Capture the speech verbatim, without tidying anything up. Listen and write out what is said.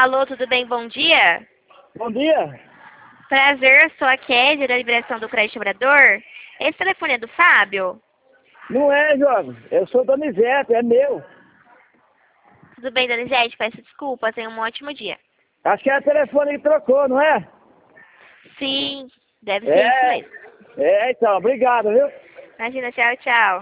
Alô, tudo bem? Bom dia. Bom dia. Prazer, sou a Kézia da Liberação do Crédito Obrador. Esse telefone é do Fábio? Não é, jovem. Eu sou Donizete, é meu. Tudo bem, Donizete? Peço desculpas, tenha um ótimo dia. Acho que é o telefone que trocou, não é? Sim, deve ser isso É. mesmo. É, então. Obrigado, viu? Imagina, tchau, tchau.